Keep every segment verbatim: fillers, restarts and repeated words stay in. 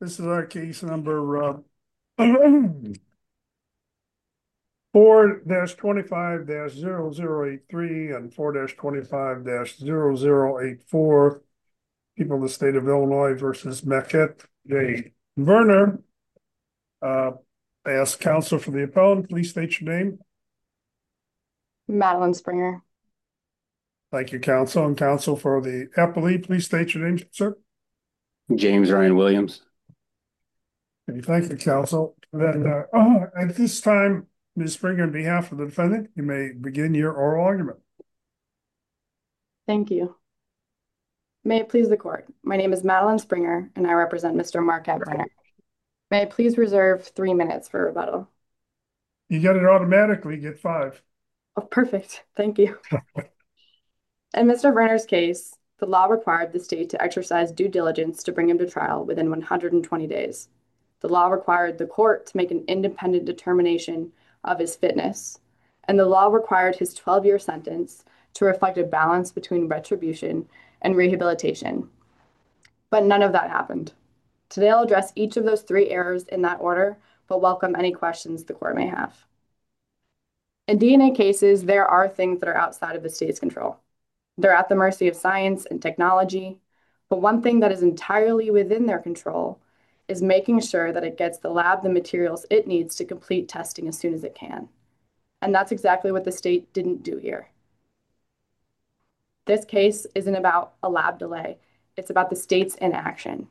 This is our case number uh, four twenty-five 83 and four twenty-five 84. People of the state of Illinois versus Meket J. Werner. Uh, I ask counsel for the appellant. Please state your name. Madeline Springer. Thank you, counsel. And counsel for the appellee, please state your name, sir. James Ryan Williams. Thank you, counsel. Then uh, oh, at this time, Miz Springer, on behalf of the defendant, you may begin your oral argument. Thank you. May it please the court. My name is Madeline Springer, and I represent Mister Marquette Werner. May I please reserve three minutes for rebuttal? You get it automatically, get five. Oh, perfect. Thank you. In Mister Werner's case, the law required the state to exercise due diligence to bring him to trial within one hundred twenty days. The law required the court to make an independent determination of his fitness, and the law required his twelve-year sentence to reflect a balance between retribution and rehabilitation. But none of that happened. Today I'll address each of those three errors in that order, but welcome any questions the court may have. In D N A cases, there are things that are outside of the state's control. They're at the mercy of science and technology, but one thing that is entirely within their control is making sure that it gets the lab the materials it needs to complete testing as soon as it can. And that's exactly what the state didn't do here. This case isn't about a lab delay. It's about the state's inaction.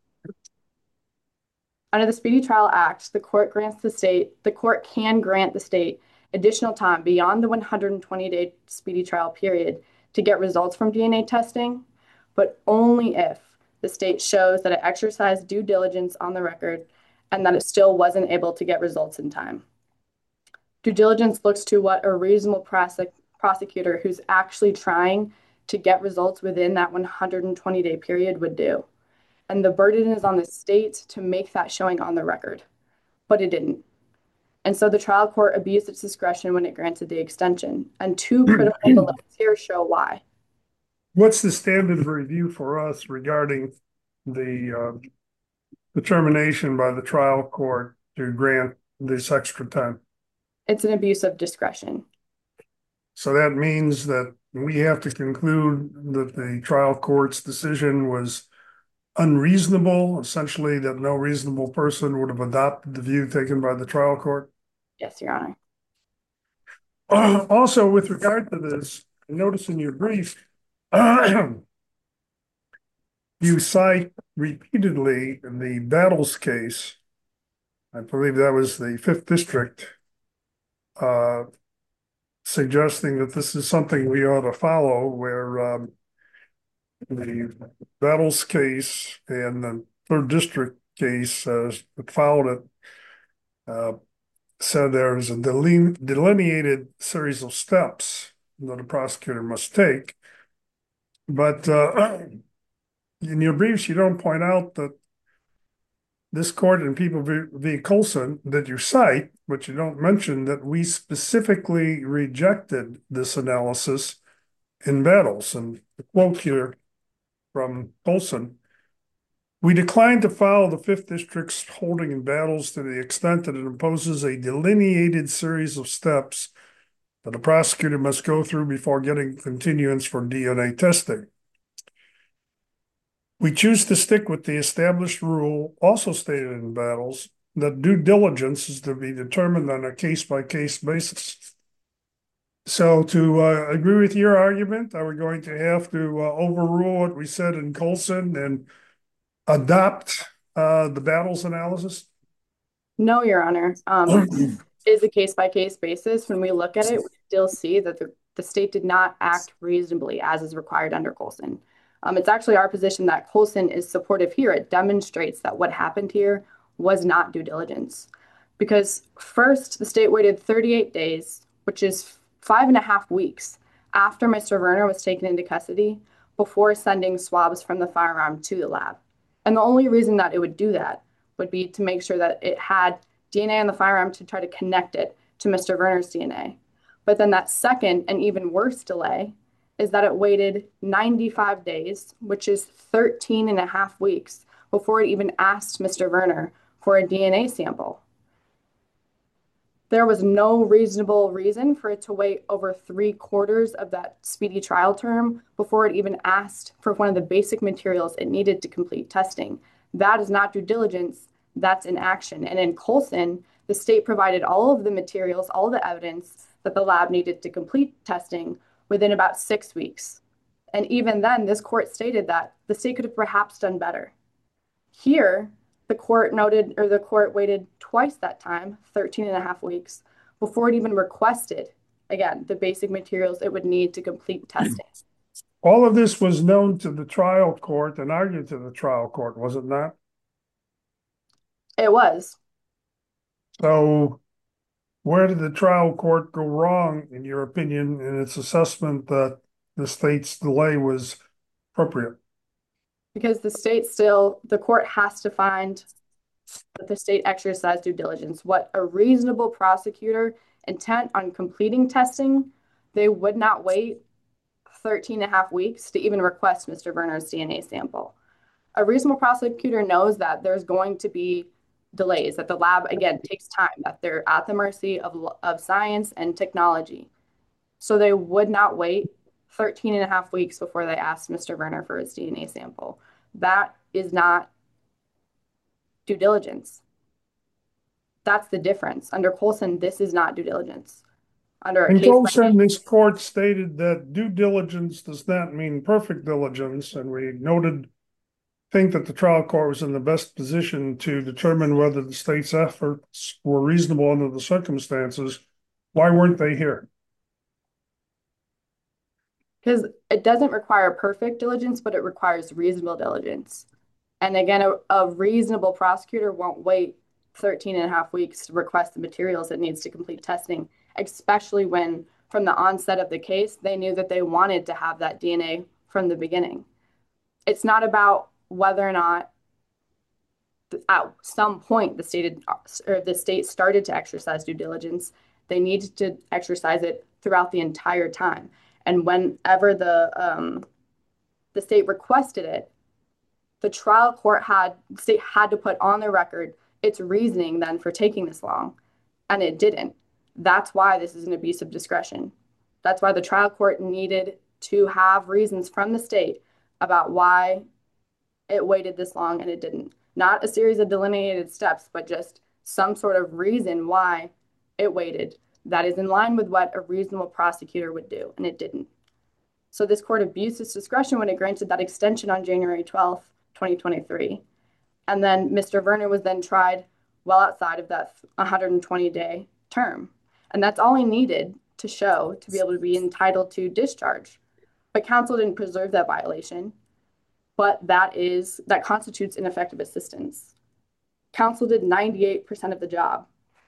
Under the Speedy Trial Act, the court grants the state, the court can grant the state additional time beyond the one hundred twenty day speedy trial period to get results from D N A testing, but only if the state shows that it exercised due diligence on the record and that it still wasn't able to get results in time. Due diligence looks to what a reasonable prosec- prosecutor who's actually trying to get results within that one hundred twenty day period would do. And the burden is on the state to make that showing on the record, but it didn't. And so the trial court abused its discretion when it granted the extension. And two critical delays here show why. What's the standard of review for us regarding the uh, determination by the trial court to grant this extra time? It's an abuse of discretion. So that means that we have to conclude that the trial court's decision was unreasonable, essentially that no reasonable person would have adopted the view taken by the trial court? Yes, Your Honor. Uh, also, with regard to this, I notice in your brief, uh, you cite repeatedly the Battles case. I believe that was the fifth District, uh, suggesting that this is something we ought to follow, where um, the Battles case and the third District case uh, that followed it uh, said there is a deline delineated series of steps that a prosecutor must take. But uh, in your briefs, you don't point out that this court in People v. v. Colson that you cite, but you don't mention that we specifically rejected this analysis in Battles. And the quote here from Colson: "We declined to follow the fifth District's holding in Battles to the extent that it imposes a delineated series of steps that a prosecutor must go through before getting continuance for D N A testing. We choose to stick with the established rule, also stated in Battles, that due diligence is to be determined on a case-by-case basis." So to uh, agree with your argument, are we going to have to uh, overrule what we said in Colson and adopt uh, the Battles analysis? No, Your Honor. Um, it is a case-by-case basis. When we look at it, we still see that the, the state did not act reasonably as is required under Colson. Um, it's actually our position that Colson is supportive here. It demonstrates that what happened here was not due diligence. Because first, the state waited thirty-eight days, which is five and a half weeks after Mister Werner was taken into custody, before sending swabs from the firearm to the lab. And the only reason that it would do that would be to make sure that it had D N A on the firearm to try to connect it to Mister Werner's D N A. But then that second and even worse delay is that it waited ninety-five days, which is thirteen and a half weeks before it even asked Mister Werner for a D N A sample. There was no reasonable reason for it to wait over three quarters of that speedy trial term before it even asked for one of the basic materials it needed to complete testing. That is not due diligence, that's inaction. And in Colson, the state provided all of the materials, all the evidence that the lab needed to complete testing within about six weeks. And even then, this court stated that the state could have perhaps done better. Here, the court noted, or the court waited twice that time, thirteen and a half weeks, before it even requested, again, the basic materials it would need to complete testing. All of this was known to the trial court and argued to the trial court, was it not? It was. So where did the trial court go wrong, in your opinion, in its assessment that the state's delay was appropriate? Because the state still, the court has to find that the state exercised due diligence. What a reasonable prosecutor intent on completing testing, they would not wait thirteen and a half weeks to even request Mister Werner's D N A sample. A reasonable prosecutor knows that there's going to be delays, that the lab, again, takes time, that they're at the mercy of, of science and technology. So they would not wait thirteen and a half weeks before they asked Mister Werner for his D N A sample. That is not due diligence. That's the difference. Under Colson, this is not due diligence. Under a In case Colson, like this court stated that due diligence does not mean perfect diligence, and we noted, think that the trial court was in the best position to determine whether the state's efforts were reasonable under the circumstances. Why weren't they here? Because it doesn't require perfect diligence, but it requires reasonable diligence. And again, a, a reasonable prosecutor won't wait thirteen and a half weeks to request the materials it needs to complete testing, especially when from the onset of the case, they knew that they wanted to have that D N A from the beginning. It's not about whether or not at some point the state or the state started to exercise due diligence. They needed to exercise it throughout the entire time. And whenever the um, the state requested it, the trial court had the state had to put on their record its reasoning then for taking this long, and it didn't. That's why this is an abuse of discretion. That's why the trial court needed to have reasons from the state about why it waited this long and it didn't. Not a series of delineated steps, but just some sort of reason why it waited that is in line with what a reasonable prosecutor would do, and it didn't. So this court abused its discretion when it granted that extension on January twelfth, twenty twenty-three. And then Mister Werner was then tried well outside of that one hundred twenty day term. And that's all he needed to show to be able to be entitled to discharge. But counsel didn't preserve that violation, but that is, that constitutes ineffective assistance. Counsel did ninety-eight percent of the job.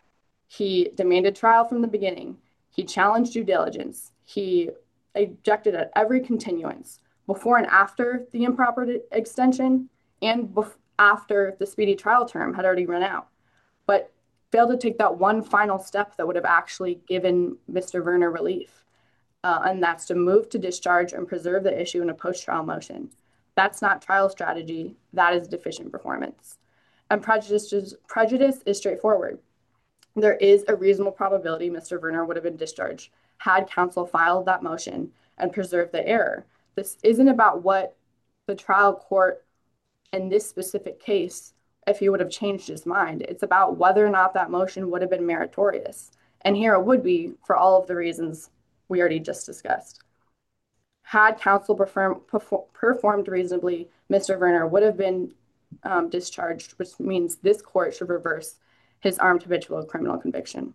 He demanded trial from the beginning. He challenged due diligence. He objected at every continuance before and after the improper extension and bef- after the speedy trial term had already run out, but failed to take that one final step that would have actually given Mister Werner relief, uh, and that's to move to discharge and preserve the issue in a post-trial motion. That's not trial strategy. That is deficient performance. And prejudice is, prejudice is straightforward. There is a reasonable probability Mister Werner would have been discharged had counsel filed that motion and preserved the error. This isn't about what the trial court in this specific case, if he would have changed his mind. It's about whether or not that motion would have been meritorious. And here it would be for all of the reasons we already just discussed. Had counsel perform, perform, performed reasonably, Mister Werner would have been um, discharged, which means this court should reverse his armed habitual criminal conviction.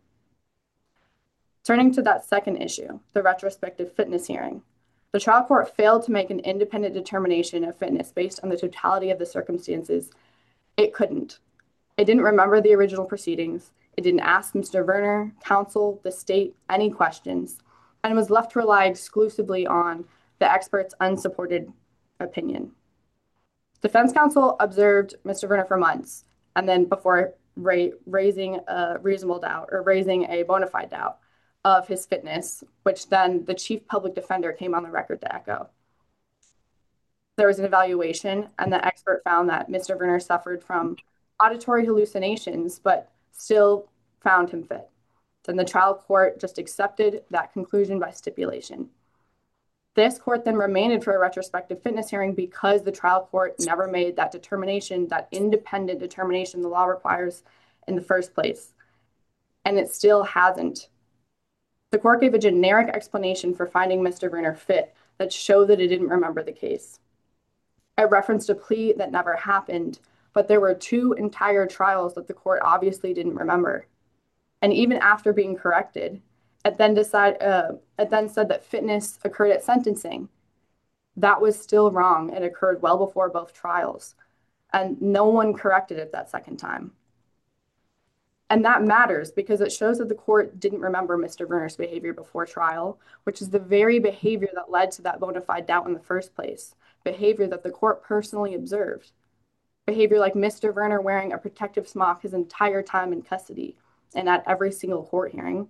Turning to that second issue, the retrospective fitness hearing. The trial court failed to make an independent determination of fitness based on the totality of the circumstances. It couldn't. It didn't remember the original proceedings. It didn't ask Mister Werner, counsel, the state, any questions, and was left to rely exclusively on the expert's unsupported opinion. Defense counsel observed Mister Werner for months, and then before ra- raising a reasonable doubt or raising a bona fide doubt of his fitness, which then the chief public defender came on the record to echo. there was an evaluation, and the expert found that Mister Werner suffered from auditory hallucinations, but still found him fit. Then the trial court just accepted that conclusion by stipulation. This court then remanded for a retrospective fitness hearing because the trial court never made that determination, that independent determination the law requires in the first place. And it still hasn't. The court gave a generic explanation for finding Mister Werner fit that showed that it didn't remember the case. It referenced a plea that never happened, but there were two entire trials that the court obviously didn't remember. And even after being corrected, it then decide, uh, it then said that fitness occurred at sentencing. That was still wrong. It occurred well before both trials, and no one corrected it that second time. And that matters because it shows that the court didn't remember Mister Werner's behavior before trial, which is the very behavior that led to that bona fide doubt in the first place, behavior that the court personally observed. Behavior like Mister Werner wearing a protective smock his entire time in custody and at every single court hearing.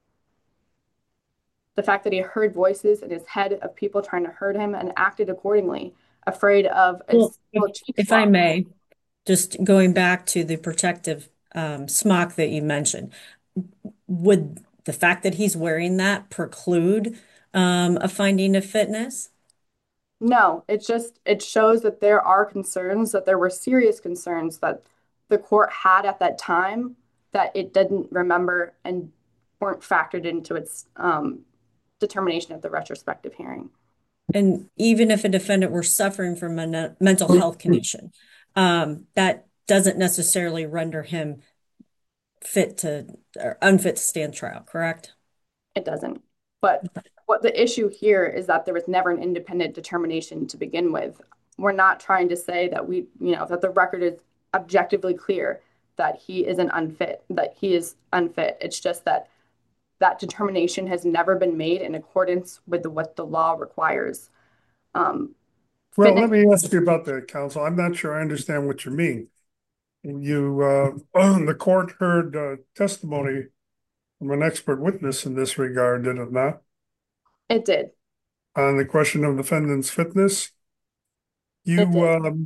The fact that he heard voices in his head of people trying to hurt him and acted accordingly, afraid of a Well, single if, cheek if I swab. may, just going back to the protective um, smock that you mentioned, would the fact that he's wearing that preclude um, a finding of fitness? No, it's just, it shows that there are concerns, that there were serious concerns that the court had at that time that it didn't remember and weren't factored into its um, determination at the retrospective hearing. And even if a defendant were suffering from a mental health condition, um, that doesn't necessarily render him fit to or unfit to stand trial, correct? It doesn't. But what the issue here is that there was never an independent determination to begin with. We're not trying to say that we, you know, that the record is objectively clear that he isn't unfit, that he is unfit. It's just that that determination has never been made in accordance with the, what the law requires. Um, Well, fitness- let me ask you about that, counsel. I'm not sure I understand what you mean. You, uh, the court heard uh, testimony from an expert witness in this regard, did it not? It did. On the question of defendant's fitness. It You, did. um,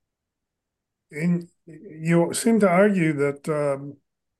in, you seem to argue that um,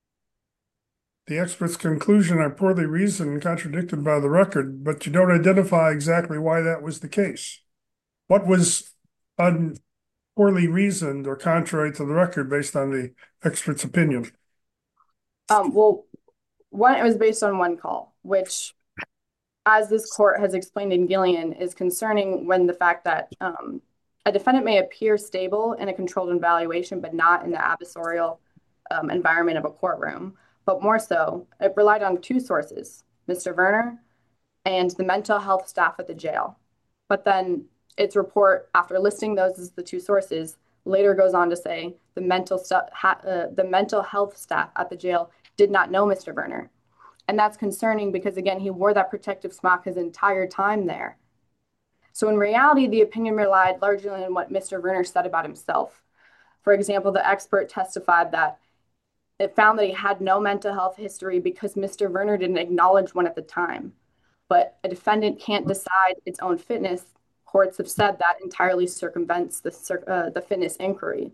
the expert's conclusion are poorly reasoned and contradicted by the record, but you don't identify exactly why that was the case. What was un poorly reasoned or contrary to the record based on the expert's opinion? Um, well, one, it was based on one call, which, as this court has explained in Gillian, is concerning when the fact that um, a defendant may appear stable in a controlled evaluation, but not in the adversarial um, environment of a courtroom. But more so, it relied on two sources, Mister Werner and the mental health staff at the jail. But then its report, after listing those as the two sources, later goes on to say the mental, stu- ha- uh, the mental health staff at the jail did not know Mister Werner. And that's concerning because, again, he wore that protective smock his entire time there. So in reality, the opinion relied largely on what Mister Werner said about himself. For example, the expert testified that it found that he had no mental health history because Mister Werner didn't acknowledge one at the time. But a defendant can't decide its own fitness. Courts have said that entirely circumvents the, uh, the fitness inquiry.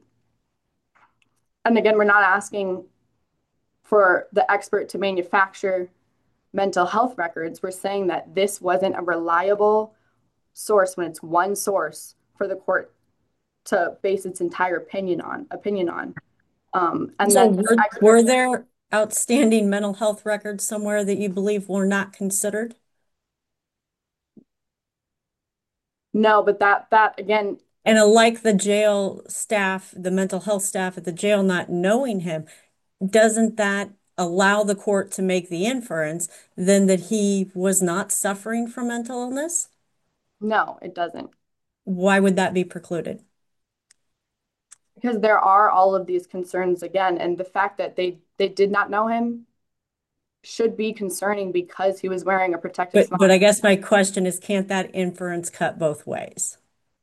And again, we're not asking for the expert to manufacture mental health records. We're saying that this wasn't a reliable source when it's one source for the court to base its entire opinion on opinion on. Um, and So then were, expert, were there outstanding mental health records somewhere that you believe were not considered? no, but that that again, And like the jail staff, the mental health staff at the jail not knowing him, doesn't that allow the court to make the inference then that he was not suffering from mental illness? no, it doesn't. Why would that be precluded? Because there are all of these concerns again, and the fact that they they did not know him should be concerning because he was wearing a protective But smock. but I guess my question is, can't that inference cut both ways?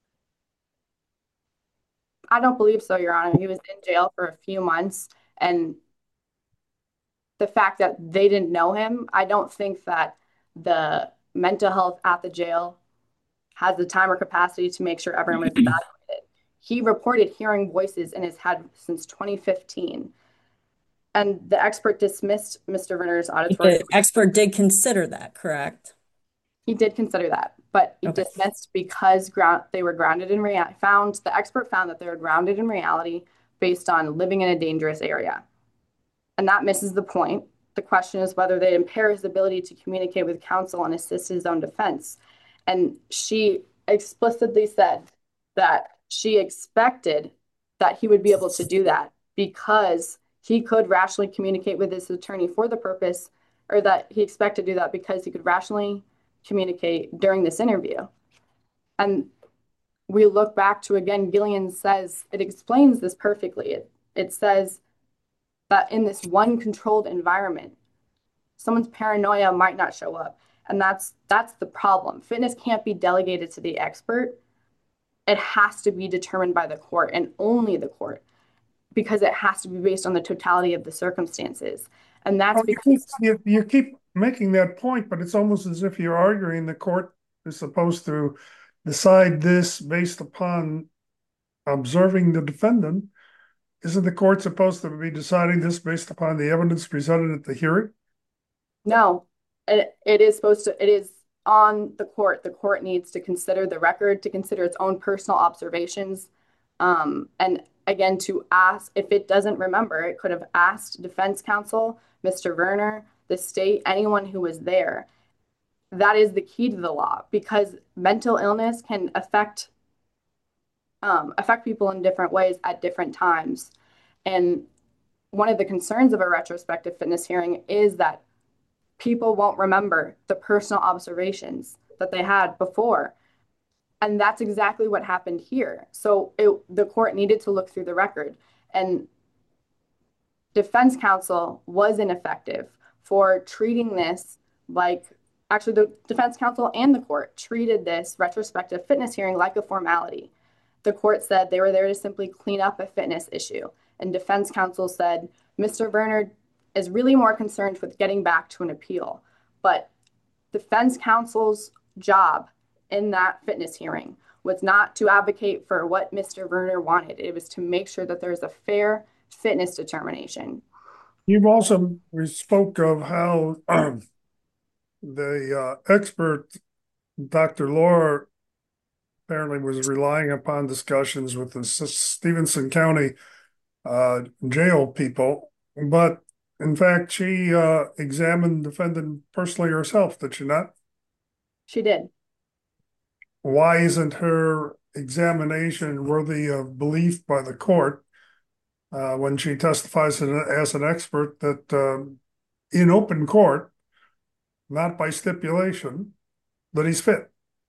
I don't believe so, Your Honor. He was in jail for a few months, and the fact that they didn't know him, I don't think that the mental health at the jail has the time or capacity to make sure everyone is evaluated. He reported hearing voices in his head since twenty fifteen. And the expert dismissed Mister Werner's auditory. The expert did consider that, correct? He did consider that, but he Okay. dismissed because ground they were grounded in reality. Found the expert found that they were grounded in reality based on living in a dangerous area, and that misses the point. The question is whether they impair his ability to communicate with counsel and assist his own defense. And she explicitly said that she expected that he would be able to do that because he could rationally communicate with his attorney for the purpose, or that he expected to do that because he could rationally communicate during this interview. And we look back to, again, Gillian says, it explains this perfectly. It, it says that in this one controlled environment, someone's paranoia might not show up. And that's that's the problem. Fitness can't be delegated to the expert. It has to be determined by the court and only the court, because it has to be based on the totality of the circumstances. And that's Well, you keep, because you, you keep making that point, but it's almost as if you're arguing the court is supposed to decide this based upon observing the defendant. Isn't the court supposed to be deciding this based upon the evidence presented at the hearing? no, it, it is supposed to, it is on the court. The court needs to consider the record, to consider its own personal observations. Um, and again, to ask, if it doesn't remember, it could have asked defense counsel, Mister Werner, the state, anyone who was there. That is the key to the law, because mental illness can affect um, affect people in different ways at different times. And one of the concerns of a retrospective fitness hearing is that people won't remember the personal observations that they had before. And that's exactly what happened here. So it, the court needed to look through the record, and defense counsel was ineffective for treating this like, actually the defense counsel and the court treated this retrospective fitness hearing like a formality. The court said they were there to simply clean up a fitness issue. And defense counsel said, Mister Werner is really more concerned with getting back to an appeal. But defense counsel's job in that fitness hearing was not to advocate for what Mister Werner wanted. It was to make sure that there's a fair fitness determination. You've also we spoke of how um, the uh, expert, Doctor Laura, apparently was relying upon discussions with the Stevenson County uh, jail people, but in fact, she uh, examined the defendant personally herself, did she not? She did. Why isn't her examination worthy of belief by the court uh, when she testifies as an expert that um, in open court, not by stipulation, that he's fit?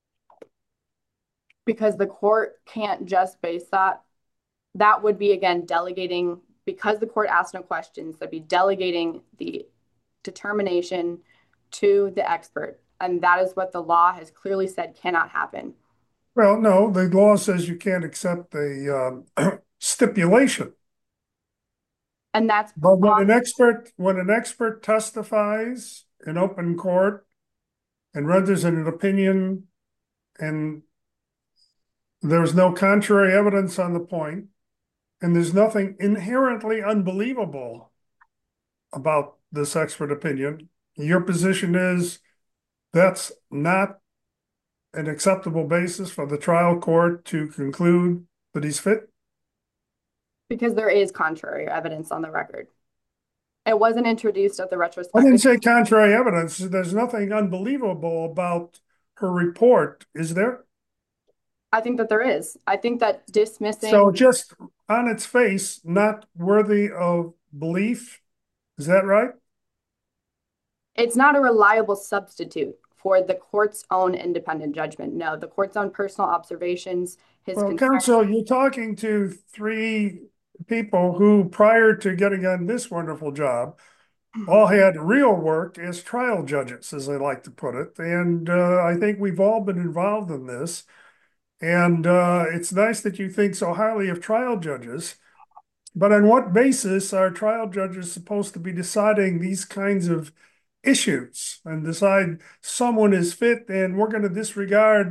Because the court can't just base that. That would be, again, delegating, because the court asked no questions, that'd be delegating the determination to the expert. And that is what the law has clearly said cannot happen. Well, no, the law says you can't accept a um, stipulation. And that's But when an expert, when an expert testifies in open court and renders an opinion, and there's no contrary evidence on the point, and there's nothing inherently unbelievable about this expert opinion, your position is that's not an acceptable basis for the trial court to conclude that he's fit? Because there is contrary evidence on the record. It wasn't introduced at the I retrospective. didn't say contrary evidence. There's nothing unbelievable about her report, is there? I think that there is. I think that dismissing. So just on its face, not worthy of belief. Is that right? It's not a reliable substitute for the court's own independent judgment. No, the court's own personal observations, his Well, concerns. counsel, you're talking to three people who, prior to getting on this wonderful job, all had real work as trial judges, as I like to put it. And uh, I think we've all been involved in this. And uh, it's nice that you think so highly of trial judges. But on what basis are trial judges supposed to be deciding these kinds of issues and decide someone is fit and we're going to disregard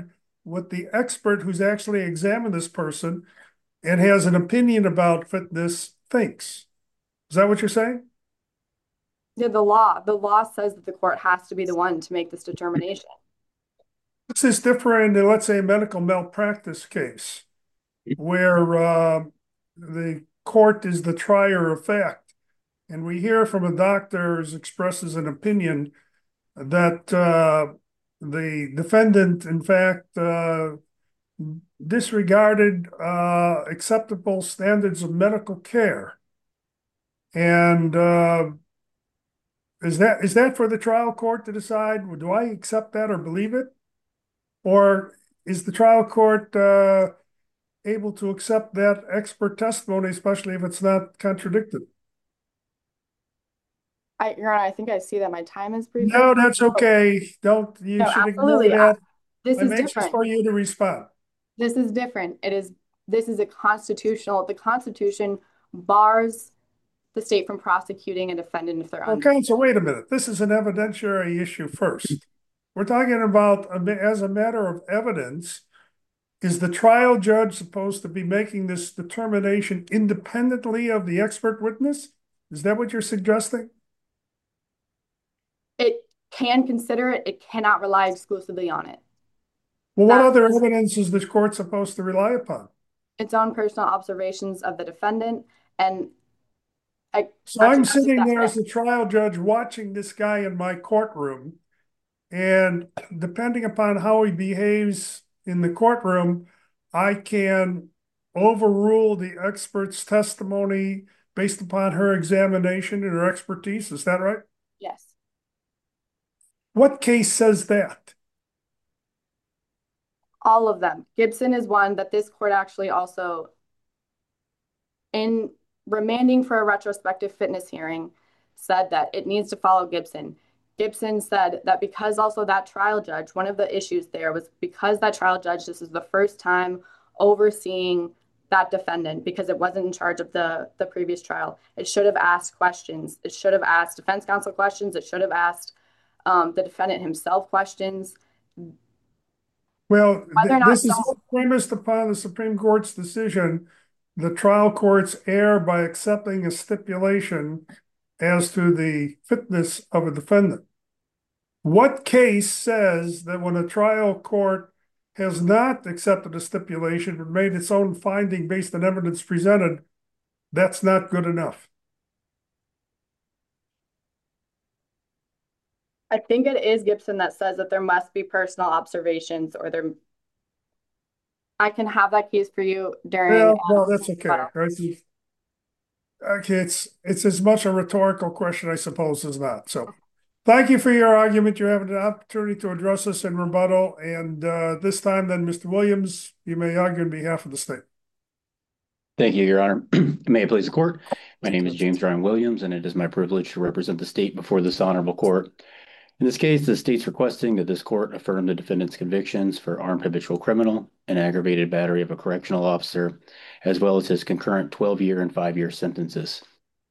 what the expert who's actually examined this person and has an opinion about fitness thinks. Is that what you're saying? Yeah, the law, the law says that the court has to be the one to make this determination. This is different than, let's say, a medical malpractice case where uh, the court is the trier of fact. And we hear from a doctor who expresses an opinion that uh, the defendant, in fact, uh, disregarded uh, acceptable standards of medical care. And uh, is that is that for the trial court to decide? Do I accept that or believe it? Or is the trial court uh, able to accept that expert testimony, especially if it's not contradicted? I, Your Honor, I think I see that my time is briefly. No, that's okay. Don't, you No, should ignore absolutely. that. This I'm is anxious different. for you to respond. This is different. It is, this is a constitutional, the Constitution bars the state from prosecuting a defendant if they're Well, under. counsel, wait a minute. This is an evidentiary issue first. We're talking about, as a matter of evidence, is the trial judge supposed to be making this determination independently of the expert witness? Is that what you're suggesting? It can consider it. It cannot rely exclusively on it. Well, what That other is- evidence is this court supposed to rely upon? Its own personal observations of the defendant and I, So I'm actually, sitting that's there it. as a trial judge watching this guy in my courtroom, and depending upon how he behaves in the courtroom, I can overrule the expert's testimony based upon her examination and her expertise. Is that right? Yes. What case says that? All of them. Gibson is one that this court actually also, in remanding for a retrospective fitness hearing, said that it needs to follow Gibson. Gibson said that because also that trial judge, one of the issues there was because that trial judge, this is the first time overseeing that defendant because it wasn't in charge of the, the previous trial. It should have asked questions. It should have asked defense counsel questions. It should have asked um, the defendant himself questions. Well, Whether or th- not this is some- all premised upon the Supreme Court's decision. The trial courts err by accepting a stipulation as to the fitness of a defendant. What case says that when a trial court has not accepted a stipulation but made its own finding based on evidence presented, that's not good enough? I think it is Gibson that says that there must be personal observations or there. I can have that case for you during. Well, um, no, that's okay. trial. Right? Okay, it's it's as much a rhetorical question, I suppose, as not. So, thank you for your argument. You have an opportunity to address us in rebuttal, and uh, this time, then, Mister Williams, you may argue on behalf of the state. Thank you, Your Honor. May it please the court. My name is James Ryan Williams, and it is my privilege to represent the state before this honorable court. In this case, the state's requesting that this court affirm the defendant's convictions for armed habitual criminal and aggravated battery of a correctional officer, as well as his concurrent twelve-year and five-year sentences.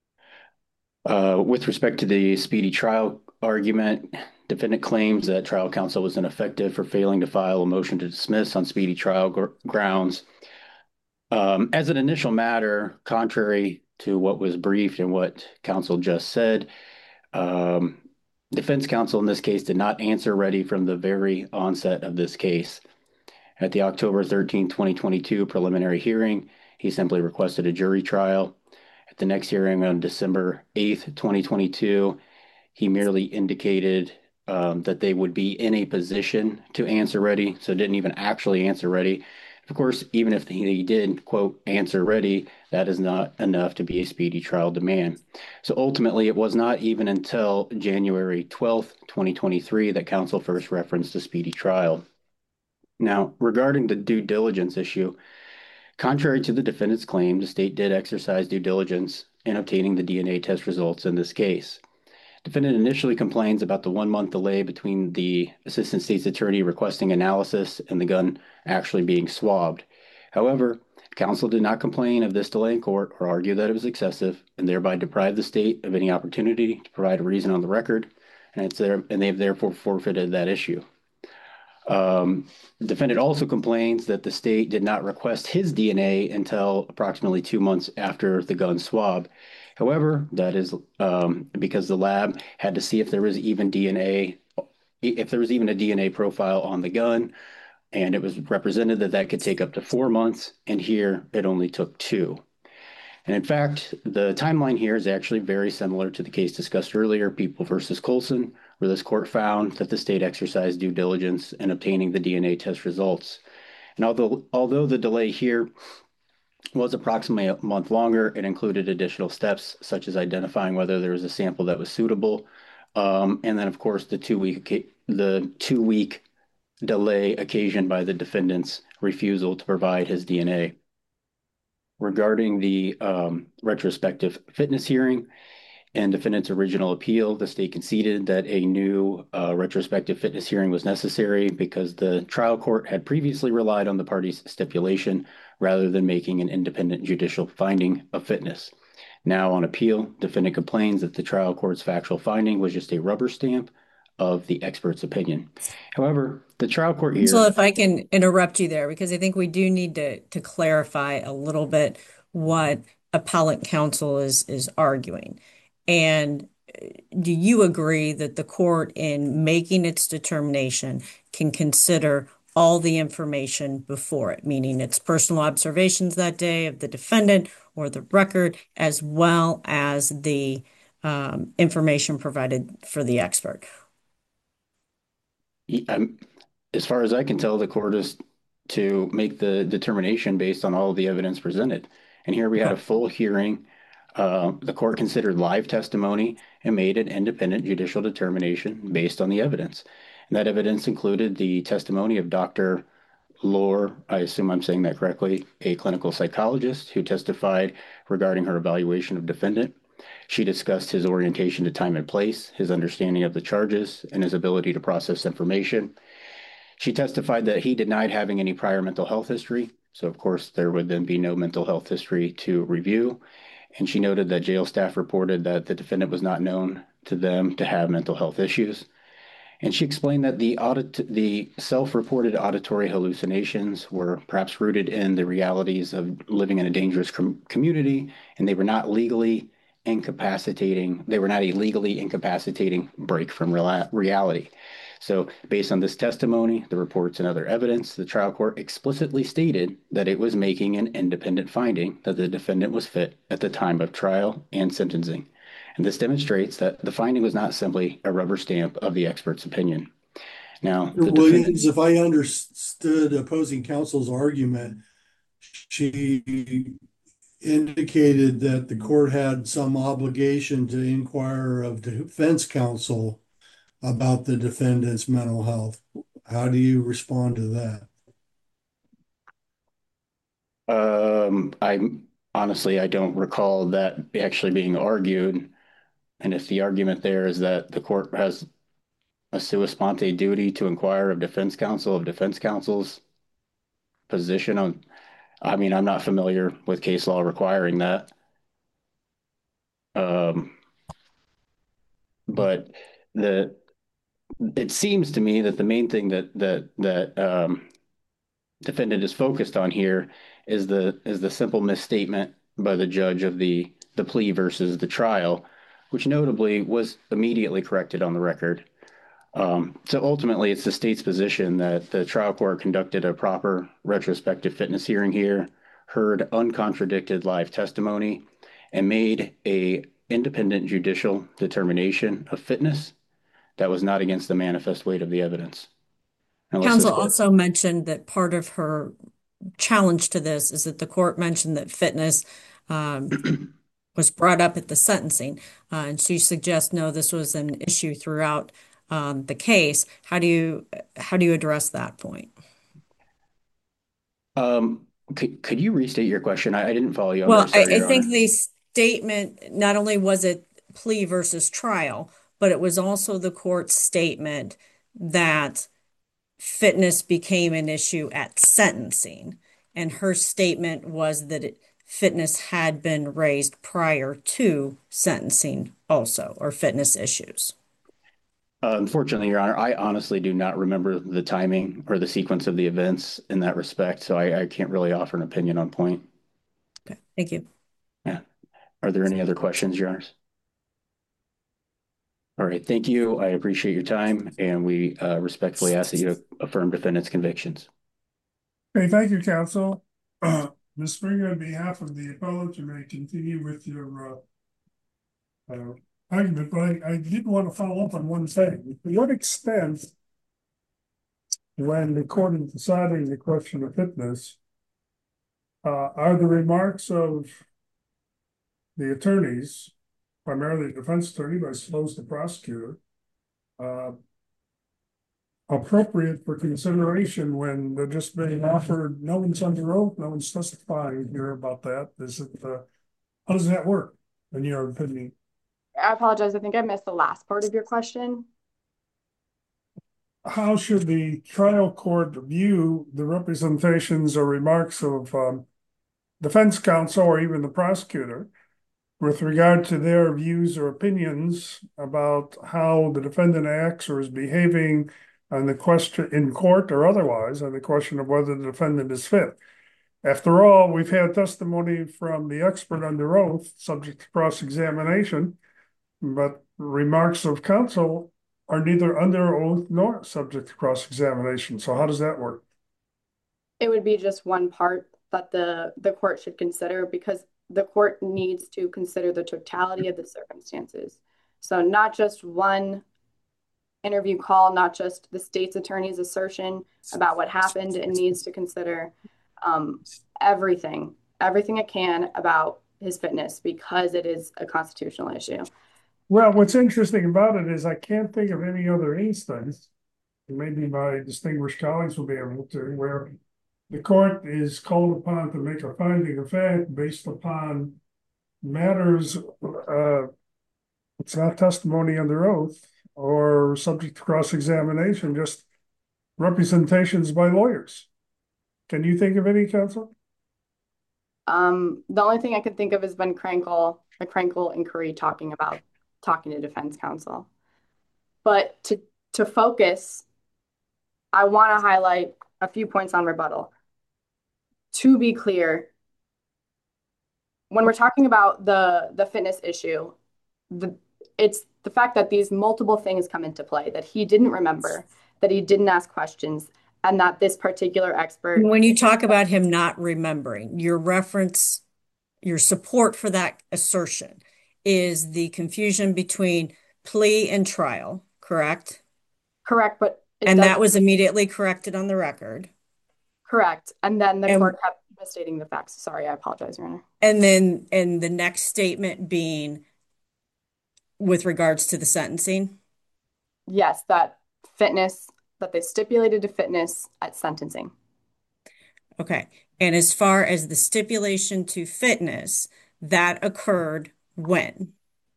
Uh, with respect to the speedy trial argument, defendant claims that trial counsel was ineffective for failing to file a motion to dismiss on speedy trial gr grounds. Um, as an initial matter, contrary to what was briefed and what counsel just said, um, defense counsel in this case did not answer ready from the very onset of this case. At the October thirteenth, twenty twenty-two preliminary hearing, he simply requested a jury trial. At the next hearing on December eighth, twenty twenty-two, he merely indicated um, that they would be in a position to answer ready, so didn't even actually answer ready. Of course, even if he did, quote, answer ready, that is not enough to be a speedy trial demand. So ultimately, it was not even until January twelfth, twenty twenty-three that counsel first referenced a speedy trial. Now, regarding the due diligence issue, contrary to the defendant's claim, the state did exercise due diligence in obtaining the D N A test results in this case. Defendant initially complains about the one-month delay between the assistant state's attorney requesting analysis and the gun actually being swabbed. However, counsel did not complain of this delay in court or argue that it was excessive and thereby deprive the state of any opportunity to provide a reason on the record, and it's there, and they've therefore forfeited that issue. Um, the defendant also complains that the state did not request his D N A until approximately two months after the gun swab. However, that is um, because the lab had to see if there was even D N A, if there was even a D N A profile on the gun, and it was represented that that could take up to four months, and here it only took two. And in fact, the timeline here is actually very similar to the case discussed earlier, People versus Colson, where this court found that the state exercised due diligence in obtaining the D N A test results. And although, although the delay here was approximately a month longer, it included additional steps such as identifying whether there was a sample that was suitable. Um, and then, of course, the two week the two week delay occasioned by the defendant's refusal to provide his D N A. Regarding the um, retrospective fitness hearing and defendant's original appeal, the state conceded that a new uh, retrospective fitness hearing was necessary because the trial court had previously relied on the parties' stipulation rather than making an independent judicial finding of fitness. Now on appeal, defendant complains that the trial court's factual finding was just a rubber stamp of the expert's opinion. However, the trial court here. So if I can interrupt you there, because I think we do need to to clarify a little bit what appellate counsel is is arguing. And do you agree that the court, in making its determination, can consider all the information before it, meaning its personal observations that day of the defendant or the record, as well as the um, information provided for the expert? I'm, as far as I can tell, the court is to make the determination based on all of the evidence presented. And here we had a full hearing. Uh, the court considered live testimony and made an independent judicial determination based on the evidence. And that evidence included the testimony of Doctor Lohr, I assume I'm saying that correctly, a clinical psychologist who testified regarding her evaluation of defendant. She discussed his orientation to time and place, his understanding of the charges, and his ability to process information. She testified that he denied having any prior mental health history. So, of course, there would then be no mental health history to review. And she noted that jail staff reported that the defendant was not known to them to have mental health issues. And she explained that the audit, the self-reported auditory hallucinations were perhaps rooted in the realities of living in a dangerous com- community, and they were not legally incapacitating. They were not a legally incapacitating break from real- reality. So based on this testimony, the reports and other evidence, the trial court explicitly stated that it was making an independent finding that the defendant was fit at the time of trial and sentencing. And this demonstrates that the finding was not simply a rubber stamp of the expert's opinion. Now, the Williams, if I understood opposing counsel's argument, she indicated that the court had some obligation to inquire of defense counsel about the defendant's mental health. How do you respond to that? Um, I honestly, I don't recall that actually being argued. And if the argument there is that the court has a sua sponte duty to inquire of defense counsel of defense counsel's position on, I mean, I'm not familiar with case law requiring that. Um, but the it seems to me that the main thing that that that um, defendant is focused on here is the is the simple misstatement by the judge of the the plea versus the trial, which notably was immediately corrected on the record. Um, so ultimately, it's the state's position that the trial court conducted a proper retrospective fitness hearing here, heard uncontradicted live testimony, and made a independent judicial determination of fitness that was not against the manifest weight of the evidence. Counsel also mentioned that part of her challenge to this is that the court mentioned that fitness um, was brought up at the sentencing, uh, and she suggests no, this was an issue throughout um, the case. How do you how do you address that point? Um, could, could you restate your question? I, I didn't follow you. I'm Well, very sorry, I, I Your think Honor. the statement, not only was it plea versus trial, but it was also the court's statement that fitness became an issue at sentencing. And her statement was that it, fitness had been raised prior to sentencing also, or fitness issues. Uh, unfortunately, Your Honor, I honestly do not remember the timing or the sequence of the events in that respect, so I, I can't really offer an opinion on point. Okay, thank you. Yeah. Are there any other questions, Your Honors? All right, thank you. I appreciate your time, and we uh, respectfully ask that you affirm defendant's convictions. Okay, thank you, counsel. Uh, Miz Springer, on behalf of the appellant, you may continue with your uh, uh, argument, but I, I did want to follow up on one thing. To what extent, when the court is deciding the question of fitness, uh, are the remarks of the attorneys, primarily the defense attorney, but I suppose the prosecutor, uh, appropriate for consideration when they're just being offered, no one's under oath, no one's testifying here about that? Is it, uh, how does that work, in your opinion? I apologize. I think I missed the last part of your question. How should the trial court view the representations or remarks of um, defense counsel or even the prosecutor with regard to their views or opinions about how the defendant acts or is behaving on the question in court or otherwise on the question of whether the defendant is fit? After all, we've had testimony from the expert under oath, subject to cross-examination, but remarks of counsel are neither under oath nor subject to cross-examination. So how does that work? It would be just one part that the, the court should consider, because the court needs to consider the totality of the circumstances. So not just one interview call, not just the state's attorney's assertion about what happened. It needs to consider um, everything, everything it can about his fitness, because it is a constitutional issue. Well, what's interesting about it is I can't think of any other instance, maybe my distinguished colleagues will be able to, where the court is called upon to make a finding of fact based upon matters, uh, it's not testimony under oath or subject to cross-examination, just representations by lawyers. Can you think of any, counsel? Um, the only thing I could think of is Ben Krankle, a Krankle inquiry talking about talking to defense counsel. But to to focus, I want to highlight a few points on rebuttal. To be clear, when we're talking about the the fitness issue, the it's the fact that these multiple things come into play, that he didn't remember, that he didn't ask questions, and that this particular expert. When you talk about him not remembering, your reference, your support for that assertion is the confusion between plea and trial, correct? Correct, but it And does- that was immediately corrected on the record. correct. And then the And- court kept misstating the facts. Sorry, I apologize, Your Honor. And then, and the next statement being with regards to the sentencing? Yes, that fitness, that they stipulated to fitness at sentencing. Okay. And as far as the stipulation to fitness, that occurred when?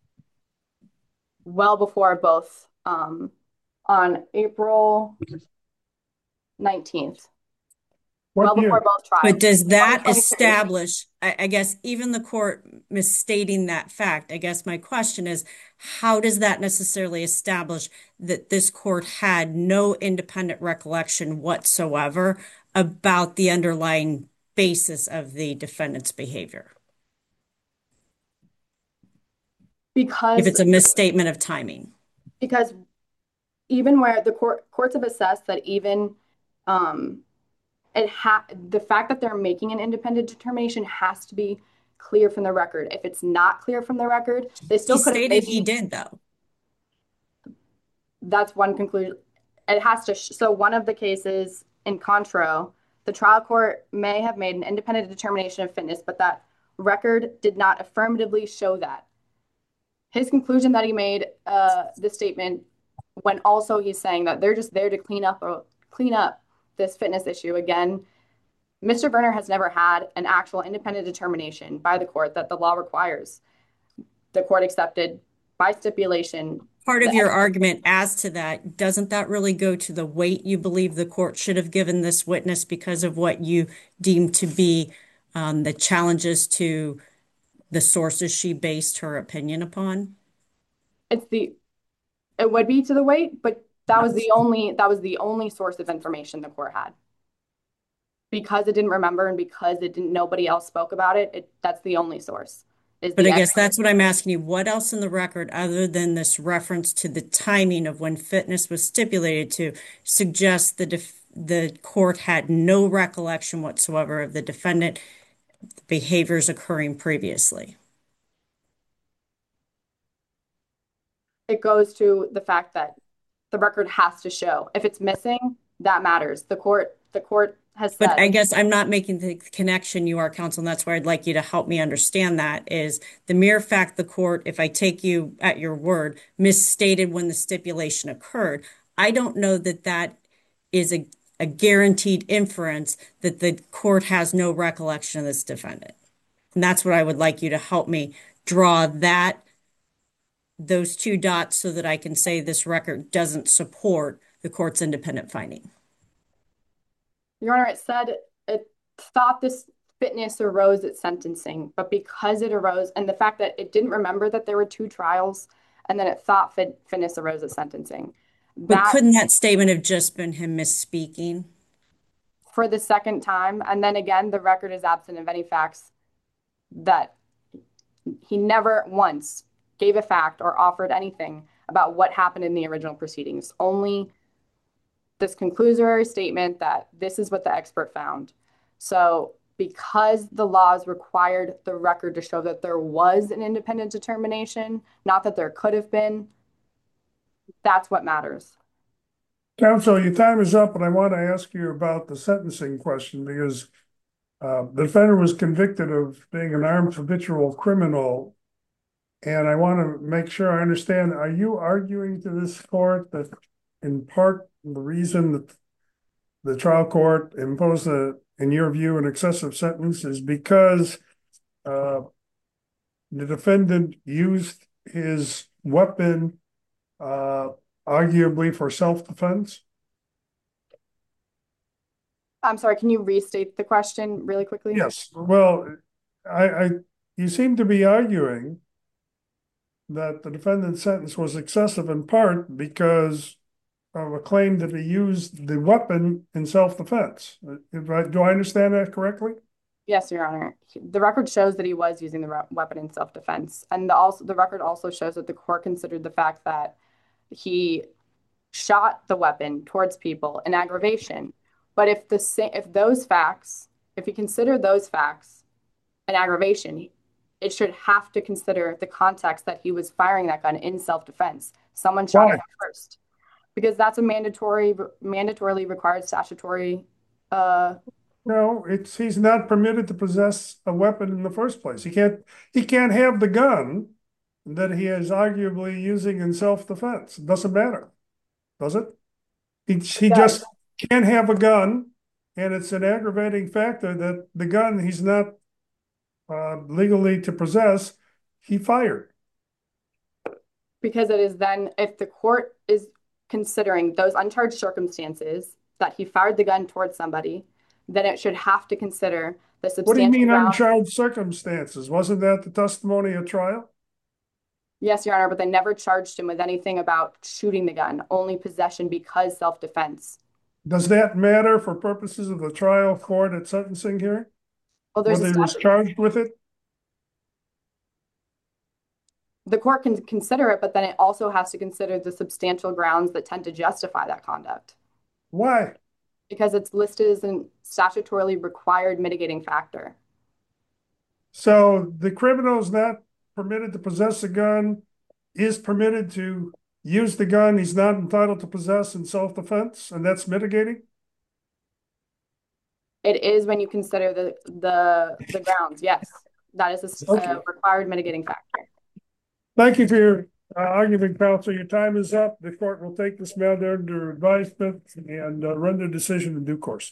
Well before both, um, on April nineteenth. Well What year? before both trials. But does that twenty twenty-three. establish, I, I guess, even the court misstating that fact, I guess my question is, how does that necessarily establish that this court had no independent recollection whatsoever about the underlying basis of the defendant's behavior? Because If it's a misstatement of timing. because even where the court courts have assessed that even um it ha the fact that they're making an independent determination has to be clear from the record. If it's not clear from the record, they still He could have stated made- he did, though. That's one conclusion. It has to, sh so one of the cases in Contro, the trial court may have made an independent determination of fitness, but that record did not affirmatively show that. His conclusion that he made uh, this statement when also he's saying that they're just there to clean up or clean up this fitness issue. Again, Mister Berner has never had an actual independent determination by the court that the law requires. The court accepted by stipulation. Part of the- your argument as to that, doesn't that really go to the weight you believe the court should have given this witness because of what you deem to be um, the challenges to the sources she based her opinion upon? It's the It would be to the weight, but that was the only that was the only source of information the court had. Because it didn't remember and because it didn't nobody else spoke about it, it that's the only source. Is But the I guess that's what I'm asking you. What else in the record, other than this reference to the timing of when fitness was stipulated to, suggests the def the court had no recollection whatsoever of the defendant behaviors occurring previously? It goes to the fact that the record has to show. If it's missing, that matters. The court the court has But said. I guess I'm not making the connection, you are, counsel, and that's where I'd like you to help me understand that is the mere fact the court, if I take you at your word, misstated when the stipulation occurred. I don't know that that is a, a guaranteed inference that the court has no recollection of this defendant. And that's what I would like you to help me draw that, those two dots so that I can say this record doesn't support the court's independent finding. Your Honor, it said it thought this fitness arose at sentencing, but because it arose and the fact that it didn't remember that there were two trials and then it thought fit, fitness arose at sentencing. But That couldn't that statement have just been him misspeaking? for the second time, and then again, the record is absent of any facts that he never once gave a fact or offered anything about what happened in the original proceedings. Only this conclusory statement that this is what the expert found. So because the laws required the record to show that there was an independent determination, not that there could have been, that's what matters. Counsel, your time is up, and I want to ask you about the sentencing question because uh, the defendant was convicted of being an armed habitual criminal. And I want to make sure I understand, are you arguing to this court that in part the reason that the trial court imposed, a, in your view, an excessive sentence is because uh, the defendant used his weapon uh, arguably for self-defense? I'm sorry, can you restate the question really quickly? Yes. Well, I, I you seem to be arguing that the defendant's sentence was excessive in part because of a claim that he used the weapon in self-defense. Do I understand that correctly? Yes, Your Honor. The record shows that he was using the weapon in self-defense. And the, also, the record also shows that the court considered the fact that he shot the weapon towards people in aggravation. But if the if those facts, if you consider those facts an aggravation, it should have to consider the context that he was firing that gun in self-defense. Someone shot him first. Because that's a mandatory, mandatorily required statutory. Uh, no, it's he's not permitted to possess a weapon in the first place. He can't. He can't have the gun that he is arguably using in self-defense. It doesn't matter, does it? He he yeah. just can't have a gun, and it's an aggravating factor that the gun he's not uh, legally to possess, he fired. Because it is then, if the court is considering those uncharged circumstances that he fired the gun towards somebody, then it should have to consider the substantial. What do you mean grounds. uncharged circumstances? Wasn't that the testimony at trial? Yes, Your Honor, but they never charged him with anything about shooting the gun, only possession because self-defense. Does that matter for purposes of the trial court at sentencing here? Well, there's whether he was charged with it? The court can consider it, but then it also has to consider the substantial grounds that tend to justify that conduct. Why? Because it's listed as a statutorily required mitigating factor. So the criminal is not permitted to possess a gun, is permitted to use the gun he's not entitled to possess in self-defense, and that's mitigating? It is when you consider the the, the grounds, yes. That is a okay. uh, required mitigating factor. Thank you for your uh, argument, counsel. Your time is up. The court will take this matter under advisement and uh, render decision in due course.